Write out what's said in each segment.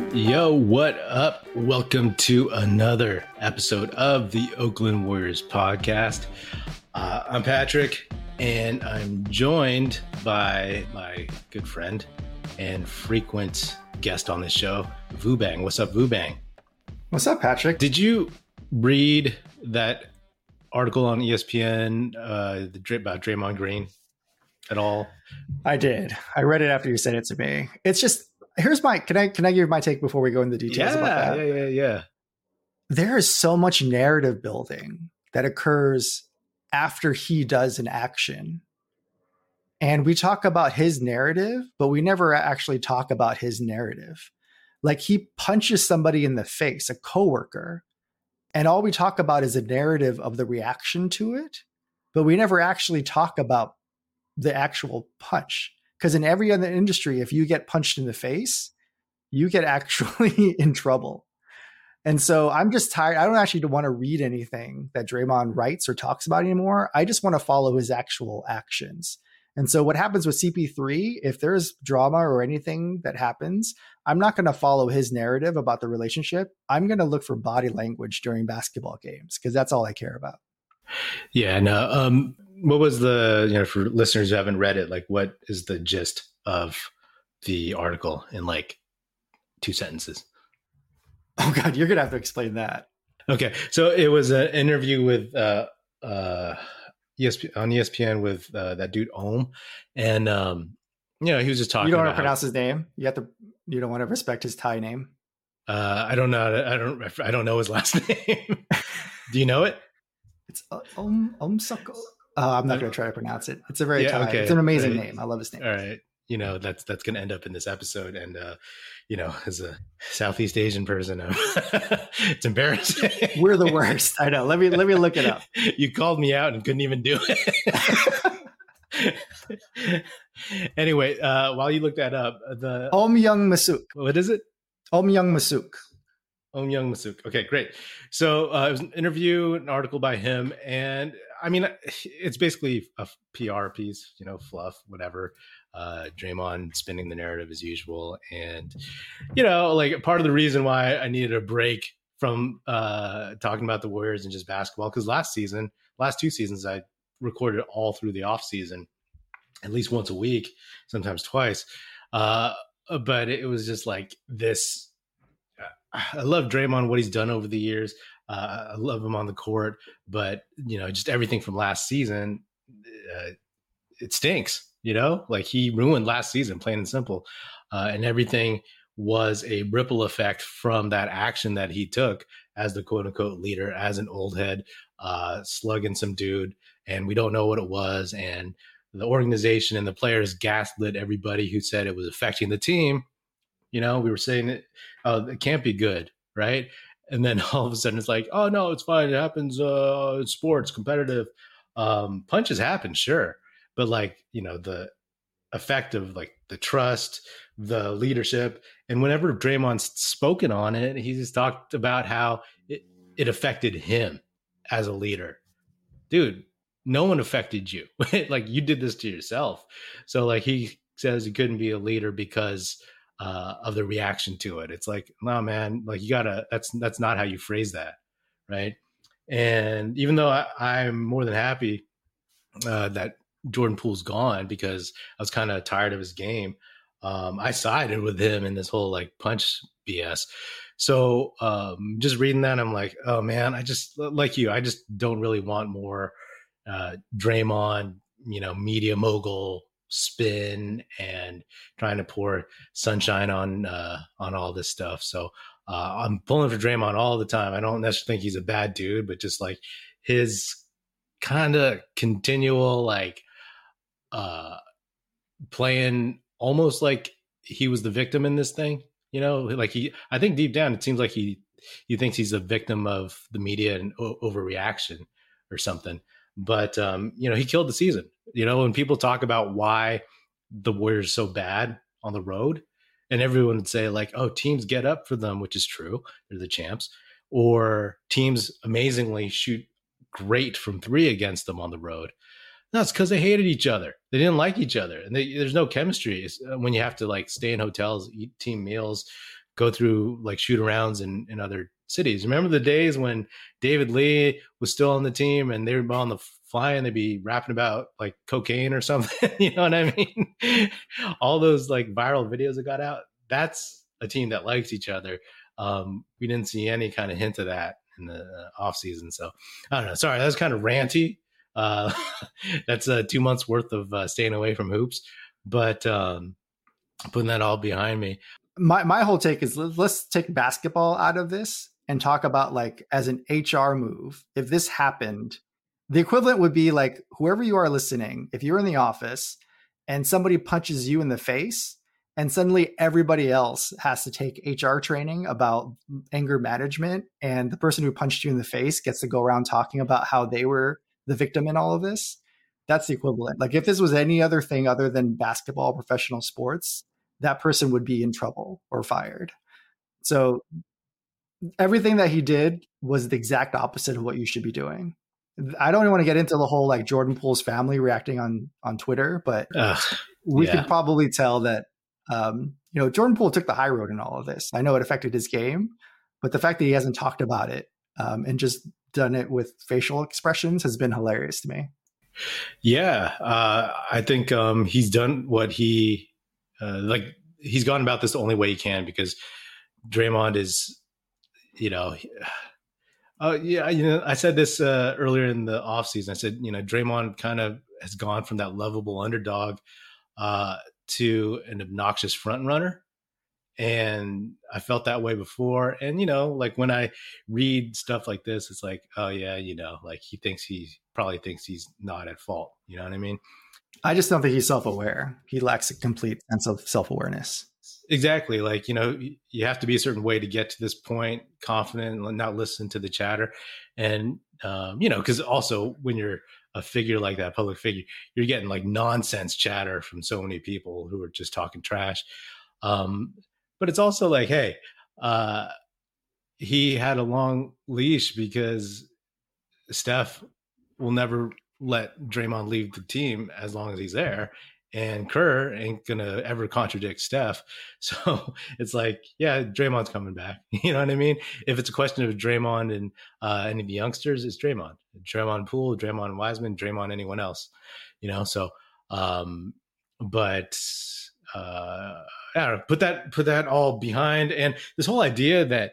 Yo, what up? Welcome to another episode of the Oakland Warriors podcast. I'm Patrick, and I'm joined by my good friend and frequent guest on this show, Vu Bang. What's up, Vu Bang? What's up, Patrick? Did you read that article on ESPN about Draymond Green at all? I did. I read it after you sent it to me. It's just, can I give my take before we go into the details about that? Yeah. There is so much narrative building that occurs after he does an action. And we talk about his narrative, but we never actually talk about his narrative. Like, he punches somebody in the face, a coworker, and all we talk about is a narrative of the reaction to it, but we never actually talk about the actual punch. Because in every other industry, if you get punched in the face, you get actually in trouble. And so I'm just tired. I don't actually want to read anything that Draymond writes or talks about anymore. I just want to follow his actual actions. And so what happens with CP3, if there's drama or anything that happens, I'm not going to follow his narrative about the relationship. I'm going to look for body language during basketball games because that's all I care about. Yeah, no. What was for listeners who haven't read it, like, what is the gist of the article in like 2 sentences? Oh God, you're going to have to explain that. Okay. So it was an interview with ESPN, on ESPN with that dude Ohm. And, he was just talking. You don't want to pronounce his name. You don't want to respect his Thai name. I don't know. I don't know his last name. Do you know it? It's Sukko. I'm not going to try to pronounce it. It's a very Thai. Okay. It's an amazing name. I love his name. All right. That's going to end up in this episode. And, as a Southeast Asian person, it's embarrassing. We're the worst. I know. Let me look it up. You called me out and couldn't even do it. Anyway, while you look that up, the Om Young Masuk. What is it? Om Young Masuk. Om Young Masuk. Okay, great. So it was an interview, an article by him. And I mean, it's basically a PR piece, fluff, whatever. Draymond spinning the narrative as usual. And, like, part of the reason why I needed a break from talking about the Warriors and just basketball, because last 2 seasons, I recorded all through the off season, at least once a week, sometimes twice. But it was just like this. I love Draymond, what he's done over the years. I love him on the court, but just everything from last season, it stinks. Like, he ruined last season, plain and simple. And everything was a ripple effect from that action that he took as the quote unquote leader, as an old head, slugging some dude. And we don't know what it was. And the organization and the players gaslit everybody who said it was affecting the team. We were saying it can't be good, right? And then all of a sudden it's like, oh no, it's fine. It happens. It's sports, competitive. Punches happen, sure. But the effect of like the trust, the leadership, and whenever Draymond's spoken on it, he just talked about how it affected him as a leader. Dude, no one affected you. Like, you did this to yourself. So like, he says he couldn't be a leader because of the reaction to it. It's like, no, man, like, that's not how you phrase that. Right. And even though I'm more than happy that Jordan Poole's gone, because I was kind of tired of his game, I sided with him in this whole like punch BS. So just reading that, I'm like, oh man, I just don't really want more Draymond, media mogul spin and trying to pour sunshine on all this stuff. So I'm pulling for Draymond all the time. I don't necessarily think he's a bad dude, but just like his kind of continual like playing almost like he was the victim in this thing. Like, I think deep down it seems like he thinks he's a victim of the media and overreaction or something. But he killed the season. When people talk about why the Warriors are so bad on the road, and everyone would say like, oh, teams get up for them, which is true. They're the champs. Or teams amazingly shoot great from 3 against them on the road. No, it's because they hated each other. They didn't like each other. And there's no chemistry when you have to like stay in hotels, eat team meals, go through like shoot arounds in other cities. Remember the days when David Lee was still on the team and they were on the fly and they'd be rapping about like cocaine or something? You know what I mean? All those like viral videos that got out, that's a team that likes each other. We didn't see any kind of hint of that in the off season. So I don't know. Sorry, that's kind of ranty. That's 2 months worth of staying away from hoops, but putting that all behind me. My whole take is let's take basketball out of this and talk about like as an HR move. If this happened, the equivalent would be like whoever you are listening, if you're in the office and somebody punches you in the face and suddenly everybody else has to take HR training about anger management and the person who punched you in the face gets to go around talking about how they were the victim in all of this. That's the equivalent. Like if this was any other thing other than basketball, professional sports, that person would be in trouble or fired. So everything that he did was the exact opposite of what you should be doing. I don't even want to get into the whole like Jordan Poole's family reacting on Twitter, but we could probably tell that Jordan Poole took the high road in all of this. I know it affected his game, but the fact that he hasn't talked about it and just done it with facial expressions has been hilarious to me. Yeah, I think he's done what he's gone about this the only way he can, because Draymond is, I said this earlier in the offseason. I said, Draymond kind of has gone from that lovable underdog to an obnoxious front runner. And I felt that way before. And, like when I read stuff like this, it's like, oh yeah, like he probably thinks he's not at fault. You know what I mean? I just don't think he's self-aware. He lacks a complete sense of self-awareness. Exactly. Like, you have to be a certain way to get to this point, confident and not listen to the chatter. And, because also when you're a figure like that, public figure, you're getting like nonsense chatter from so many people who are just talking trash. But it's also like, hey, he had a long leash because Steph will never let Draymond leave the team as long as he's there. And Kerr ain't going to ever contradict Steph. So it's like, yeah, Draymond's coming back. You know what I mean? If it's a question of Draymond and any of the youngsters, it's Draymond. Draymond Poole, Draymond Wiseman, Draymond anyone else. So, but I don't know, put that all behind. And this whole idea that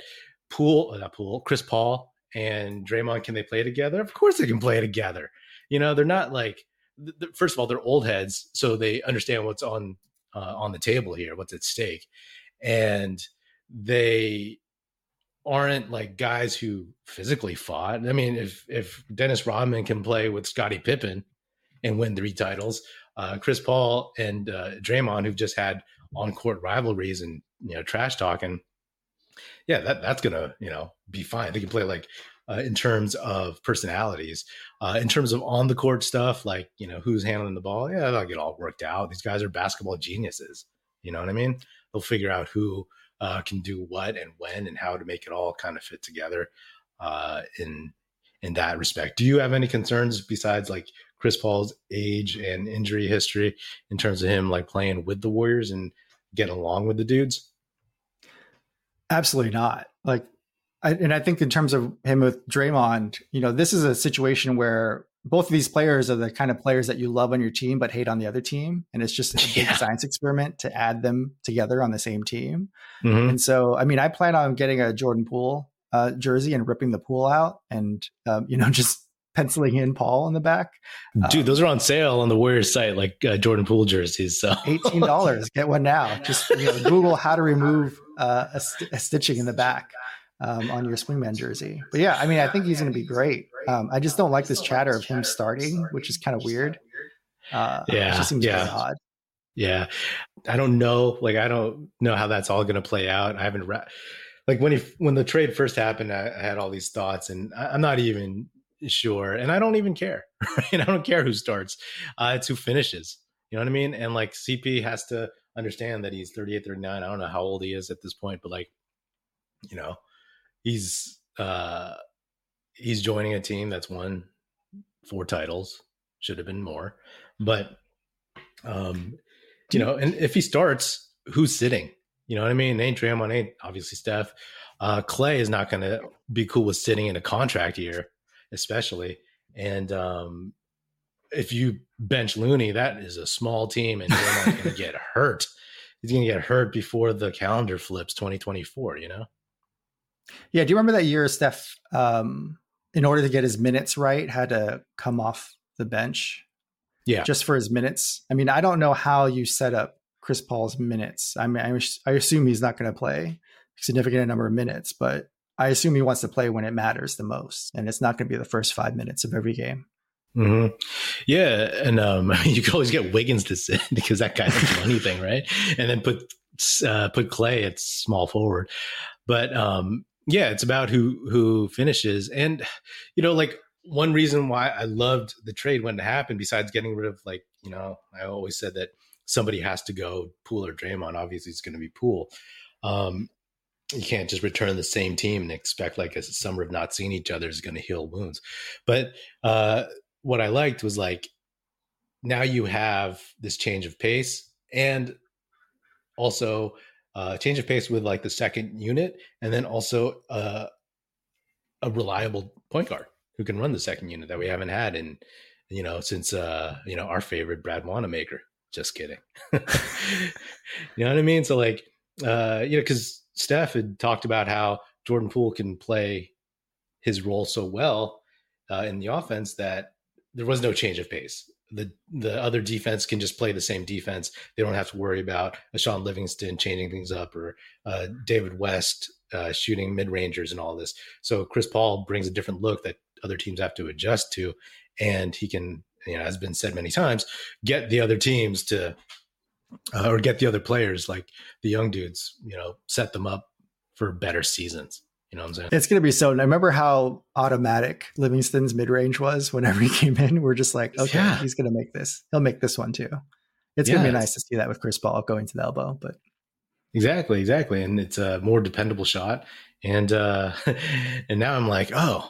Chris Paul and Draymond, can they play together? Of course they can play together. They're not like, first of all, they're old heads, so they understand what's on the table here, what's at stake. And they aren't like guys who physically fought. I mean, if Dennis Rodman can play with Scottie Pippen and win 3 titles, Chris Paul and Draymond, who've just had on-court rivalries and trash talking, yeah, that's gonna be fine. They can play like in terms of personalities, in terms of on the court stuff, like who's handling the ball. Yeah, they'll get all worked out. These guys are basketball geniuses. You know what I mean? They'll figure out who can do what and when and how to make it all kind of fit together in that respect. Do you have any concerns besides like Chris Paul's age and injury history in terms of him like playing with the Warriors and getting along with the dudes? Absolutely not. I think in terms of him with Draymond, this is a situation where both of these players are the kind of players that you love on your team, but hate on the other team. And it's just a big science experiment to add them together on the same team. Mm-hmm. And so, I plan on getting a Jordan Poole jersey and ripping the pool out and, just penciling in Paul on the back. Dude, those are on sale on the Warriors site, like Jordan Poole jerseys. So $18, get one now. Just Google how to remove a stitching in the back on your Swingman jersey. But yeah, I think he's going to be great. I just don't like this chatter of him starting, which is kind of weird. It just seems very odd. Yeah. I don't know. I don't know how that's all going to play out. I haven't when the trade first happened, I had all these thoughts and I'm not even sure. And I don't even care. Right? I don't care who starts. It's who finishes. You know what I mean? And CP has to understand that he's 38, 39. I don't know how old he is at this point, but he's joining a team that's won 4 titles, should have been more, but and if he starts, who's sitting? You know what I mean? It ain't Draymond, ain't obviously Steph. Clay is not going to be cool with sitting in a contract year, especially. And if you bench Looney, that is a small team, and Draymond's going to get hurt. He's going to get hurt before the calendar flips 2024, you know? Yeah. Do you remember that year Steph, in order to get his minutes right, had to come off the bench? Yeah. Just for his minutes. I mean, I don't know how you set up Chris Paul's minutes. I mean, I assume he's not going to play a significant number of minutes, but I assume he wants to play when it matters the most. And it's not going to be the first 5 minutes of every game. Mm-hmm. Yeah. And you can always get Wiggins to sit because that guy's a money thing, right? And then put Clay at small forward. But yeah, it's about who finishes. And, you know, like one reason why I loved the trade when it happened, besides getting rid of, like, you know, I always said that somebody has to go, Poole or Draymond. Obviously it's going to be Poole. You can't just return the same team and expect like a summer of not seeing each other is going to heal wounds. But what I liked was, like, now you have this change of pace, and also change of pace with like the second unit, and then also a reliable point guard who can run the second unit that we haven't had in, you know, since you know, our favorite Brad Wanamaker. Just kidding. You know what I mean? So like, you know, because Steph had talked about how Jordan Poole can play his role so well in the offense that there was no change of pace. The other defense can just play the same defense. They don't have to worry about Sean Livingston changing things up, or David West shooting mid-rangers and all this. So Chris Paul brings a different look that other teams have to adjust to, and he can, you know, as been said many times, get the other teams to or get the other players, like the young dudes, you know, set them up for better seasons. You know what I'm saying? It's going to be so. I remember how automatic Livingston's mid-range was whenever he came in. We're just like, okay, yeah, he's going to make this. He'll make this one too. It's going to be nice to see that with Chris Paul going to the elbow. But exactly. And it's a more dependable shot. And and now I'm like, oh,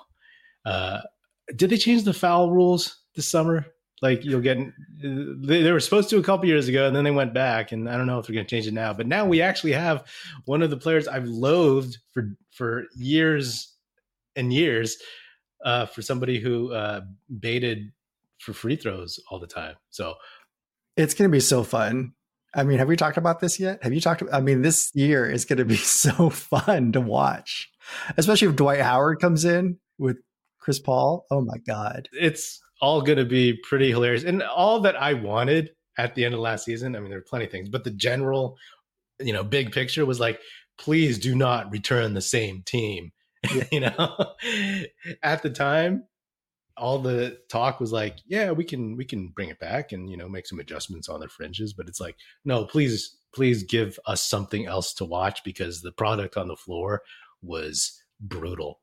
did they change the foul rules this summer? Like, you'll get, they were supposed to a couple years ago, and then they went back, and I don't know if they're going to change it now. But now we actually have one of the players I've loathed for years and years, for somebody who baited for free throws all the time. So it's going to be so fun. I mean, have we talked about this yet? I mean, this year is going to be so fun to watch, especially if Dwight Howard comes in with Chris Paul. Oh my God. It's all going to be pretty hilarious. And all that I wanted at the end of last season, I mean, there were plenty of things, but the general, you know, big picture was like, please do not return the same team. You know, at the time, all the talk was like, yeah, we can bring it back and, you know, make some adjustments on the fringes. But it's like, no, please give us something else to watch, because the product on the floor was brutal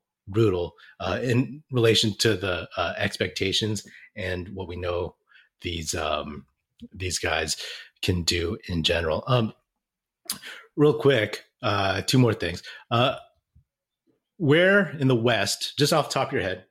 in relation to the expectations and what we know these guys can do in general. Real quick, two more things. Where in the West, just off the top of your head,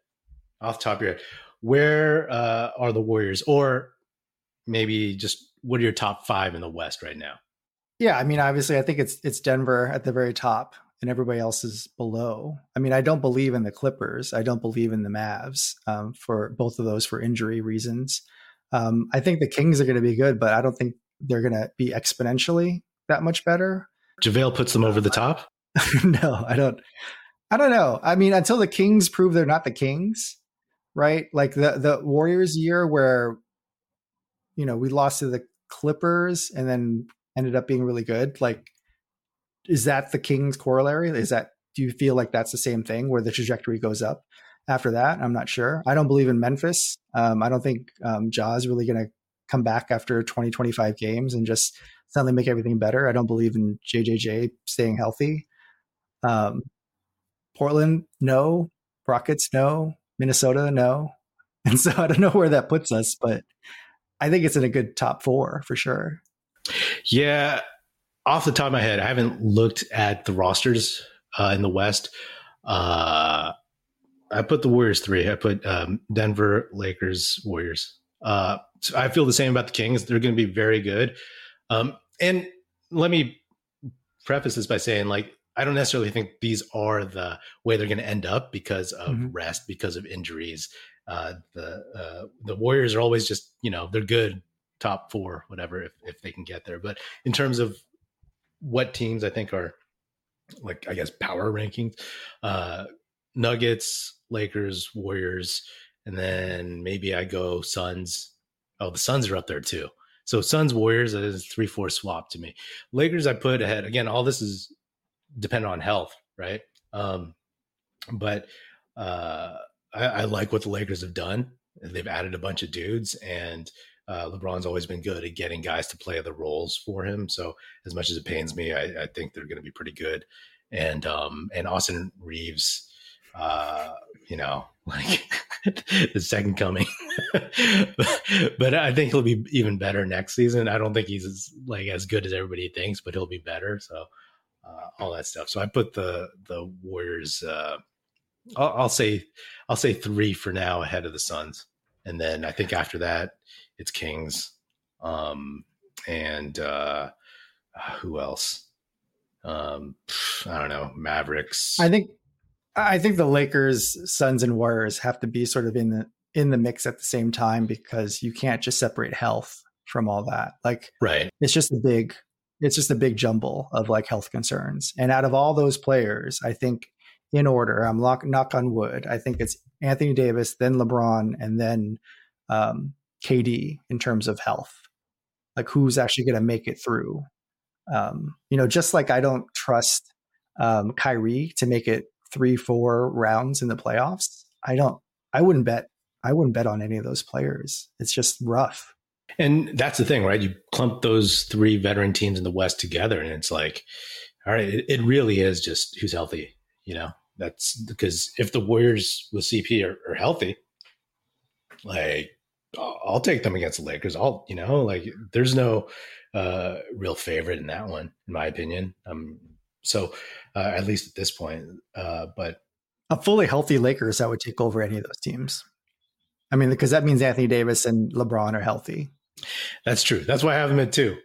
where are the Warriors, or maybe just what are your top 5 in the West right now? Yeah, I mean, obviously, I think it's Denver at the very top, and everybody else is below. I mean, I don't believe in the Clippers. I don't believe in the Mavs, for both of those for injury reasons. I think the Kings are going to be good, but I don't think they're going to be exponentially that much better. JaVale puts them over the top? No, I don't know. I mean, until the Kings prove they're not the Kings, right? Like the Warriors year where, you know, we lost to the Clippers and then ended up being really good. Like, is that the Kings corollary? Do you feel like that's the same thing where the trajectory goes up after that? I'm not sure. I don't believe in Memphis. I don't think Ja is really going to come back after 20-25 games and just suddenly make everything better. I don't believe in JJJ staying healthy. Portland, no. Rockets, no. Minnesota, no. And so I don't know where that puts us, but I think it's in a good top 4 for sure. Yeah. Off the top of my head, I haven't looked at the rosters in the West. I put the Warriors 3. I put Denver, Lakers, Warriors. So I feel the same about the Kings. They're going to be very good. And let me preface this by saying, like, I don't necessarily think these are the way they're going to end up because of rest, because of injuries. The Warriors are always just, they're good, top 4, whatever, if they can get there. But in terms of what teams I think are, like, I guess, power rankings, Nuggets, Lakers, Warriors, and then maybe I go Suns. Oh, the Suns are up there too. So Suns, Warriors is 3-4 swap to me. Lakers I put ahead. Again, all this is dependent on health, right? But I like what the Lakers have done. They've added a bunch of dudes, and LeBron's always been good at getting guys to play the roles for him. So as much as it pains me, I think they're going to be pretty good. And Austin Reeves, like the second coming. but I think he'll be even better next season. I don't think he's as good as everybody thinks, but he'll be better. So all that stuff. So I put the Warriors. I'll say 3 for now ahead of the Suns, and then I think after that it's Kings, and who else? I don't know, Mavericks. I think the Lakers, Suns, and Warriors have to be sort of in the mix at the same time, because you can't just separate health from all that. Like, right? It's just a big jumble of like health concerns. And out of all those players, I think in order, I'm knock on wood, I think it's Anthony Davis, then LeBron, and then KD in terms of health. Like, who's actually going to make it through? Just like I don't trust Kyrie to make it 3-4 rounds in the playoffs. I wouldn't bet on any of those players. It's just rough. And that's the thing, right? You clump those 3 veteran teams in the West together, and it's like, all right, it really is just who's healthy. That's because if the Warriors with CP are healthy, like, I'll take them against the Lakers. There's no real favorite in that one, in my opinion. So at least at this point, but a fully healthy Lakers, I would take over any of those teams. I mean, because that means Anthony Davis and LeBron are healthy. That's true. That's why I have them at 2.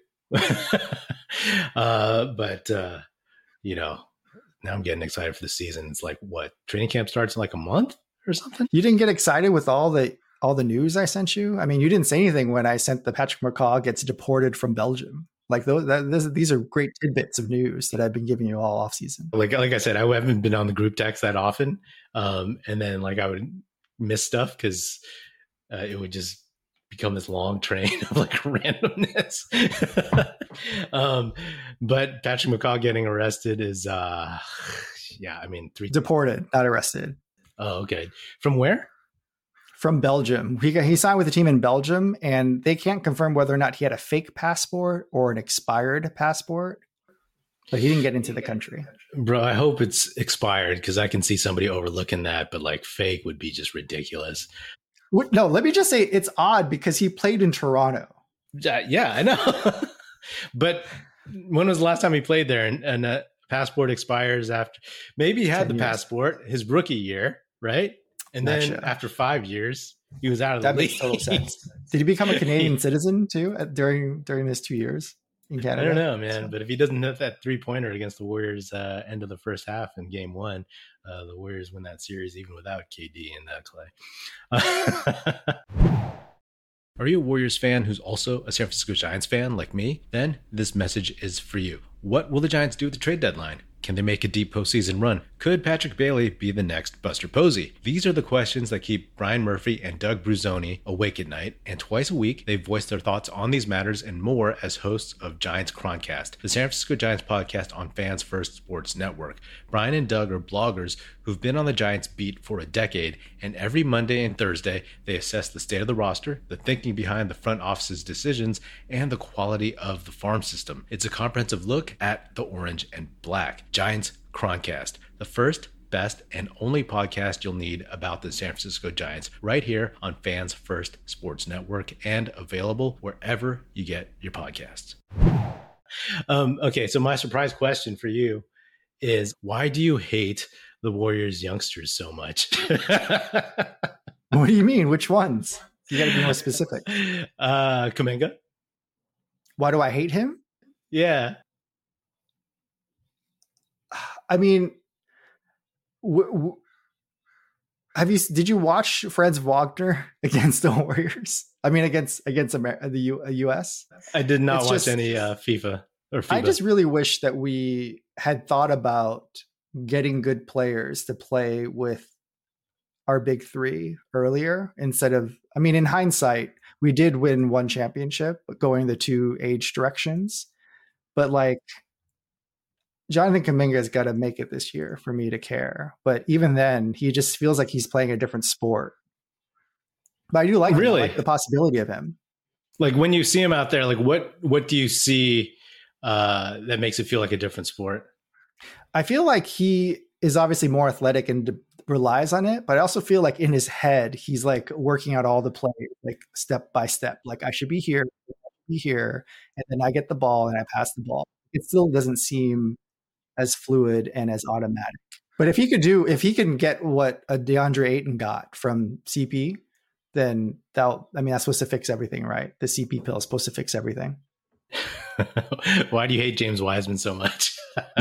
Now I'm getting excited for the season. It's like, what, training camp starts in like a month or something? You didn't get excited with all the news I sent you? I mean, you didn't say anything when I sent the Patrick McCaw gets deported from Belgium. Like, these are great tidbits of news that I've been giving you all off season. Like I said, I haven't been on the group text that often. And then I would miss stuff because it would just become this long train of randomness. But Patrick McCaw getting arrested is, 3 deported, not arrested. Oh, okay. From where? From Belgium. He signed with a team in Belgium, and they can't confirm whether or not he had a fake passport or an expired passport, but he didn't get into the country. Bro, I hope it's expired, because I can see somebody overlooking that, but fake would be just ridiculous. No, let me just say it's odd because he played in Toronto. Yeah, I know. But when was the last time he played there? And passport expires after, maybe he had the passport his rookie year, right? And then after 5 years, he was out of the league. That makes total sense. Did he become a Canadian citizen too during his 2 years in Canada? I don't know, man. But if he doesn't hit that 3-pointer against the Warriors end of the first half in game 1, the Warriors win that series even without KD and Clay. Are you a Warriors fan who's also a San Francisco Giants fan like me? Then this message is for you. What will the Giants do at the trade deadline? Can they make a deep postseason run? Could Patrick Bailey be the next Buster Posey? These are the questions that keep Brian Murphy and Doug Bruzzoni awake at night, and twice a week they voice their thoughts on these matters and more as hosts of Giants Chroncast, the San Francisco Giants podcast on Fans First Sports Network. Brian and Doug are bloggers who've been on the Giants beat for a decade, and every Monday and Thursday they assess the state of the roster, the thinking behind the front office's decisions, and the quality of the farm system. It's a comprehensive look at the orange and black. Giants Chroncast, the first, best, and only podcast you'll need about the San Francisco Giants, right here on Fans First Sports Network, and available wherever you get your podcasts. Okay, so my surprise question for you is, why do you hate the Warriors youngsters so much? What do you mean? Which ones? You got to be more specific. Kuminga. Why do I hate him? Yeah. I mean, did you watch Franz Wagner against the Warriors? I mean, against the US? I did not watch any FIFA or FIBA. I just really wish that we had thought about getting good players to play with our big three earlier instead of, I mean, in hindsight, we did win one championship going the two age directions, but like Jonathan Kuminga's got to make it this year for me to care. But even then, he just feels like he's playing a different sport. But I do like, really? I like the possibility of him. Like when you see him out there, like what do you see that makes it feel like a different sport? I feel like he is obviously more athletic and relies on it, but I also feel like in his head, he's like working out all the plays like step by step. Like I should be here, and then I get the ball and I pass the ball. It still doesn't seem as fluid and as automatic. But if he can get what a DeAndre Ayton got from CP, then that's supposed to fix everything, right? The CP pill is supposed to fix everything. Why do you hate James Wiseman so much?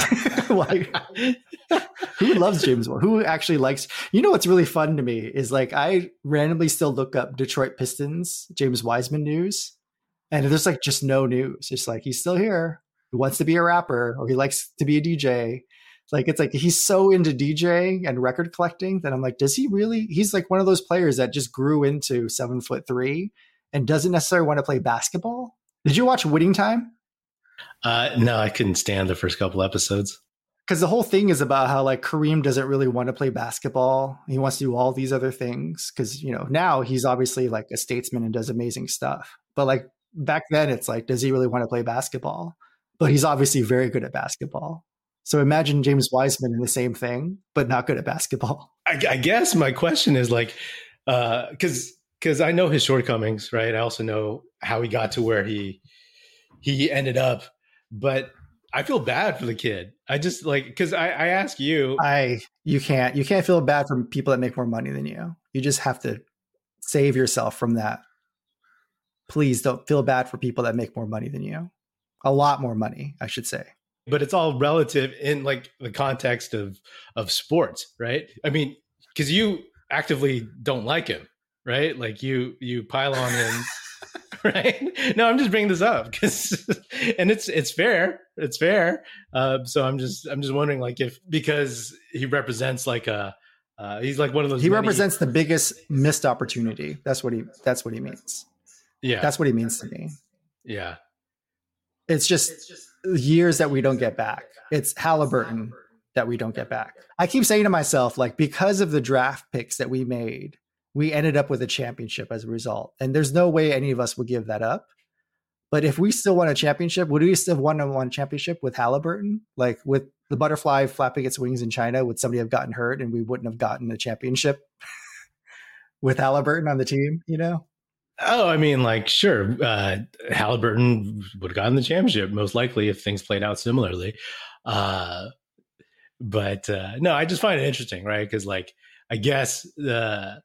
Who loves James? Who actually likes? You know what's really fun to me is like I randomly still look up Detroit Pistons James Wiseman news, and there's like just no news. It's like he's still here. He wants to be a rapper, or he likes to be a DJ. It's like he's so into DJing and record collecting that I'm like, does he really? He's like one of those players that just grew into 7'3" and doesn't necessarily want to play basketball. Did you watch Winning Time? No, I couldn't stand the first couple episodes. Because the whole thing is about how like Kareem doesn't really want to play basketball. He wants to do all these other things because, now he's obviously like a statesman and does amazing stuff. But like back then it's like, does he really want to play basketball? But he's obviously very good at basketball. So imagine James Wiseman in the same thing, but not good at basketball. I guess my question is like, because I know his shortcomings, right? I also know how he got to where he ended up, but I feel bad for the kid. I just like, because I ask you, you can't feel bad for people that make more money than you. You just have to save yourself from that. Please don't feel bad for people that make more money than you. A lot more money, I should say. But it's all relative in like the context of sports, right? I mean, because you actively don't like him, right? Like you pile on him. Right? No, I'm just bringing this up and it's fair. It's fair. So I'm just wondering, like, if because he represents like he's like one of those. He represents the biggest missed opportunity. That's what he means. Yeah, that's what he means to me. Yeah, it's just years that we don't get back. It's Halliburton that we don't get back. I keep saying to myself, like, because of the draft picks that we made, we ended up with a championship as a result. And there's no way any of us would give that up. But if we still won a championship, would we still have won a championship with Halliburton? Like with the butterfly flapping its wings in China, would somebody have gotten hurt and we wouldn't have gotten a championship with Halliburton on the team, Oh, I mean, like, sure. Halliburton would have gotten the championship most likely if things played out similarly. But no, I just find it interesting, right? Because like, I guess the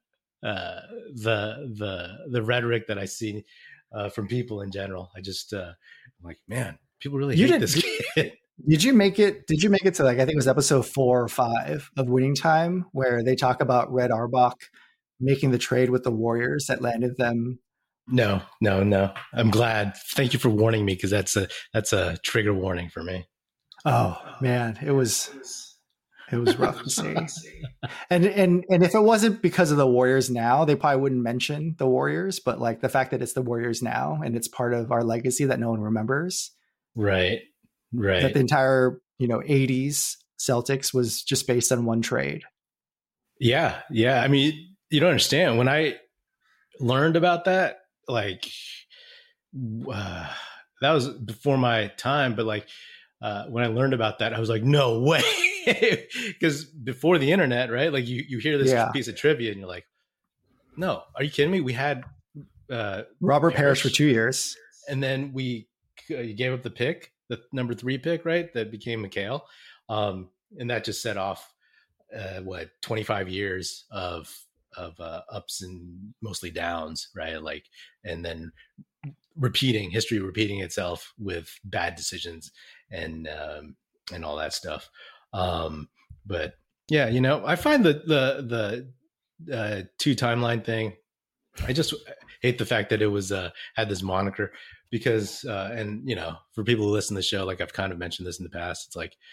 rhetoric that I see from people in general, I just I'm like, man, people really hate this kid. Did you make it to like, I think it was episode 4 or 5 of Winning Time, where they talk about Red Auerbach making the trade with the Warriors that landed them? No. I'm glad. Thank you for warning me, because that's a trigger warning for me. Oh man, it was rough to see. And if it wasn't because of the Warriors now, they probably wouldn't mention the Warriors, but like the fact that it's the Warriors now and it's part of our legacy that no one remembers. Right. That the entire, 80s Celtics was just based on one trade. Yeah. I mean, you don't understand. When I learned about that, like, that was before my time, but like, when I learned about that, I was like, no way. Because before the internet, right? Like you hear this piece of trivia and you're like, no, are you kidding me? We had Robert Parrish for 2 years. And then you gave up the pick, the number 3 pick, right? That became McHale. And that just set off 25 years of ups and mostly downs, right? Like, and then history repeating itself with bad decisions and all that stuff. But yeah, you know, I find the two timeline thing, I just hate the fact that it was had this moniker because and you know, for people who listen to the show, like I've kind of mentioned this in the past, it's like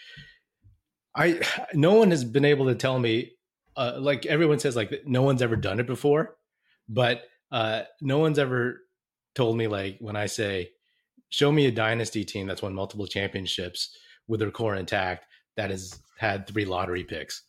no one has been able to tell me like everyone says like no one's ever done it before, but no one's ever told me like when I say show me a dynasty team that's won multiple championships with their core intact that has had 3 lottery picks.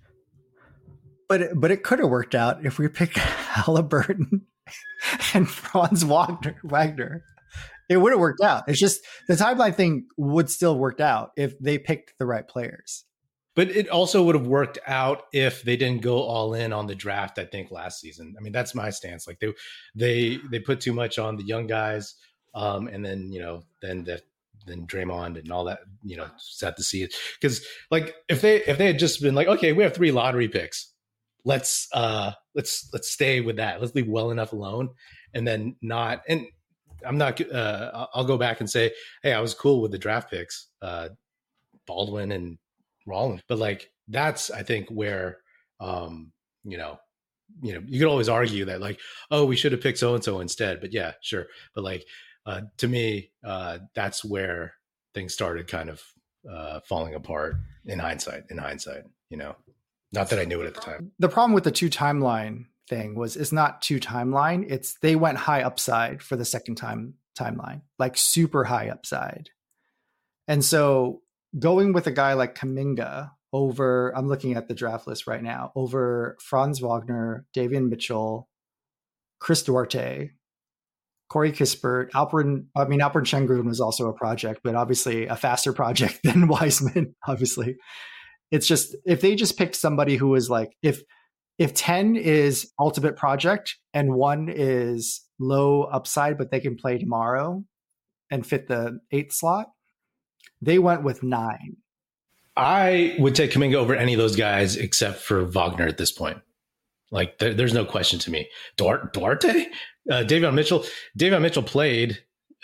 But it could have worked out if we picked Halliburton and Franz Wagner. It would have worked out. It's just the timeline thing would still worked out if they picked the right players. But it also would have worked out if they didn't go all in on the draft, I think, last season. I mean, that's my stance. Like they put too much on the young guys, and then you know, then Draymond and all that, you know, set to see it. Because like if they had just been like, okay, we have 3 lottery picks, let's stay with that. Let's leave well enough alone, and then not. And I'm not. I'll go back and say, hey, I was cool with the draft picks, Baldwin and Rollins, but like that's I think where you know you could always argue that like, oh, we should have picked so and so instead. But yeah, sure. But like to me, that's where things started kind of falling apart in hindsight. You know, not that I knew it at the time. The problem with the 2 timeline thing was it's not 2 timeline. It's they went high upside for the second timeline, like super high upside. And so going with a guy like Kuminga over, I'm looking at the draft list right now, over Franz Wagner, Davion Mitchell, Chris Duarte, Corey Kispert, Alperen Sengun was also a project, but obviously a faster project than Wiseman, obviously. It's just, if they just picked somebody who was like, if 10 is ultimate project and 1 is low upside, but they can play tomorrow and fit the 8th slot, they went with 9. I would take Kuminga over any of those guys except for Wagner at this point. Like there's no question to me. Duarte, Davion Mitchell played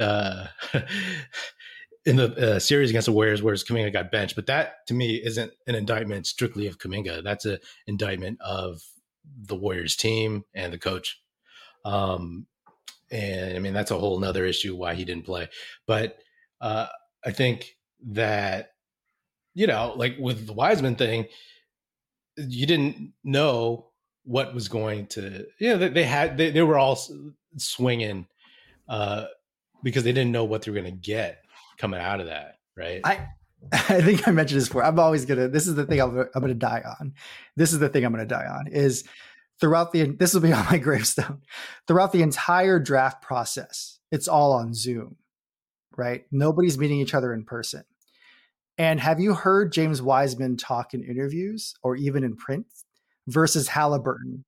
in the series against the Warriors, whereas Kuminga got benched. But that to me isn't an indictment strictly of Kuminga. That's an indictment of the Warriors team and the coach. And I mean that's a whole nother issue why he didn't play. But I think that, you know, like with the Wiseman thing, you didn't know what was going to, you know, they were all swinging because they didn't know what they were going to get coming out of that. Right. I think I mentioned this before. I'm always this is the thing I'm going to die on. This is the thing I'm going to die on is this will be on my gravestone. Throughout the entire draft process, it's all on Zoom, right? Nobody's meeting each other in person. And have you heard James Wiseman talk in interviews or even in print versus Halliburton?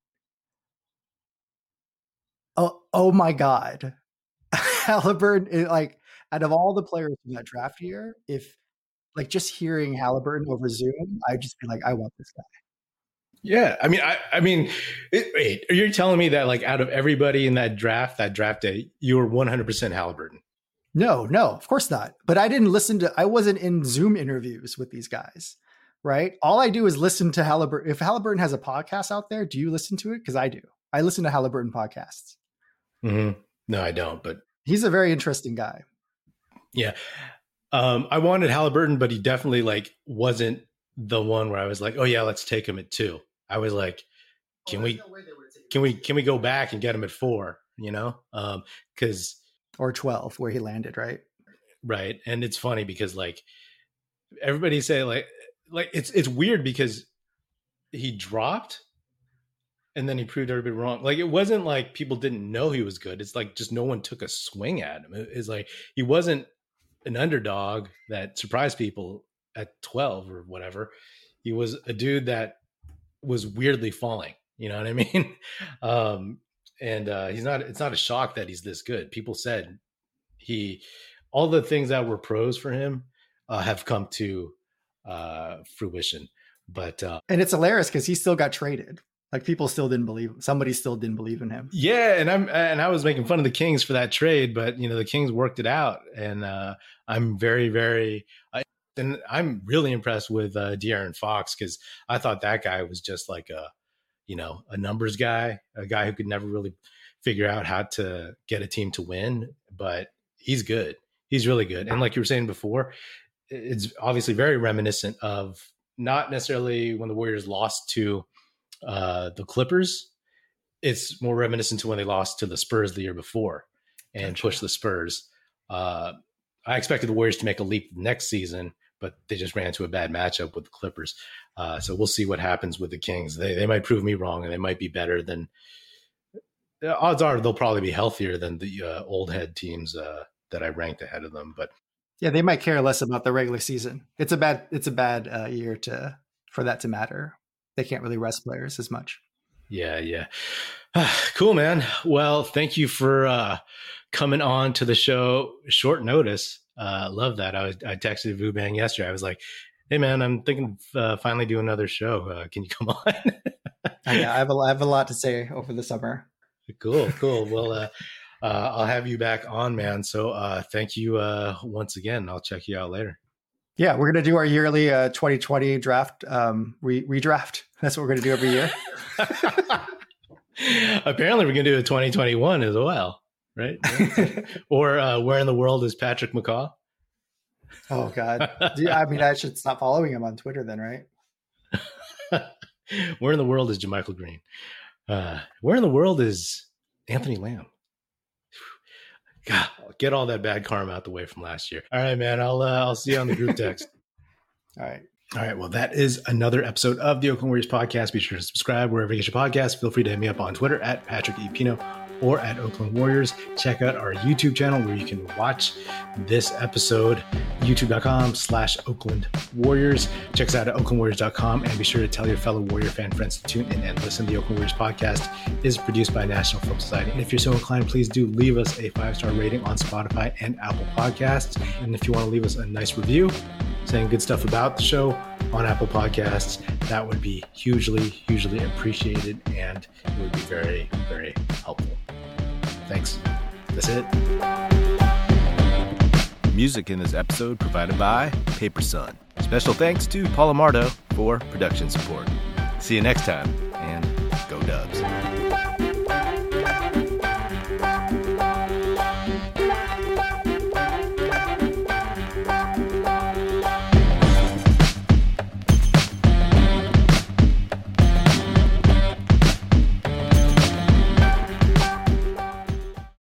Oh my God. Halliburton, like out of all the players from that draft year, if like just hearing Halliburton over Zoom, I'd just be like, I want this guy. Yeah. I mean, wait, are you telling me that like out of everybody in that draft day, you were 100% Halliburton? No, of course not. But I wasn't in Zoom interviews with these guys, right? All I do is listen to Halliburton. If Halliburton has a podcast out there, do you listen to it? Because I do. I listen to Halliburton podcasts. Mm-hmm. No, I don't, but he's a very interesting guy. Yeah. I wanted Halliburton, but he definitely like wasn't the one where I was like, oh yeah, let's take him at 2. I was like, can we go back and get him at 4, you know? Cause or 12 where he landed, right? Right. And it's funny because like everybody say like it's weird because he dropped and then he proved everybody wrong. Like it wasn't like people didn't know he was good. It's like just no one took a swing at him. It's like he wasn't an underdog that surprised people at 12 or whatever. He was a dude that was weirdly falling. You know what I mean? And it's not a shock that he's this good. People said all the things that were pros for him have come to fruition. But and it's hilarious because he still got traded. Like somebody still didn't believe in him. Yeah, and I was making fun of the Kings for that trade, but you know the Kings worked it out, and I'm very, very and I'm really impressed with De'Aaron Fox, because I thought that guy was just like a numbers guy, a guy who could never really figure out how to get a team to win, but he's good. He's really good. And like you were saying before, it's obviously very reminiscent of not necessarily when the Warriors lost to the Clippers. It's more reminiscent to when they lost to the Spurs the year before and pushed the Spurs. I expected the Warriors to make a leap next season, but they just ran into a bad matchup with the Clippers. So we'll see what happens with the Kings. They might prove me wrong, and they might be better than. Odds are they'll probably be healthier than the old head teams that I ranked ahead of them. But yeah, they might care less about the regular season. It's a bad year for that to matter. They can't really rest players as much. Yeah. Cool, man. Well, thank you for coming on to the show short notice. Love that. I texted Vu Bang yesterday. I was like, hey man, I'm thinking finally do another show. Can you come on? Yeah, I have a lot to say over the summer. Cool. Well, I'll have you back on, man. So thank you once again. I'll check you out later. Yeah, we're going to do our yearly 2020 draft, redraft. That's what we're going to do every year. Apparently we're going to do a 2021 as well, right? Or where in the world is Patrick McCaw? Oh, God. I mean, I should stop following him on Twitter then, right? Where in the world is JaMychal Green? Where in the world is Anthony Lamb? God, get all that bad karma out the way from last year. All right, man. I'll see you on the group text. All right. Well, that is another episode of the Oakland Warriors podcast. Be sure to subscribe wherever you get your podcast. Feel free to hit me up on Twitter at Patrick E. Pino or at Oakland Warriors. Check out our YouTube channel where you can watch this episode, youtube.com/Oakland Warriors. Check us out at oaklandwarriors.com, and be sure to tell your fellow Warrior fan friends to tune in and listen. The Oakland Warriors podcast is produced by National Film Society. And if you're so inclined, please do leave us a 5-star rating on Spotify and Apple Podcasts. And if you want to leave us a nice review saying good stuff about the show on Apple Podcasts, that would be hugely appreciated, and it would be very, very helpful. Thanks. That's it. Music in this episode provided by Paper Sun. Special thanks to Paul Amardo for production support. See you next time, and go Dubs.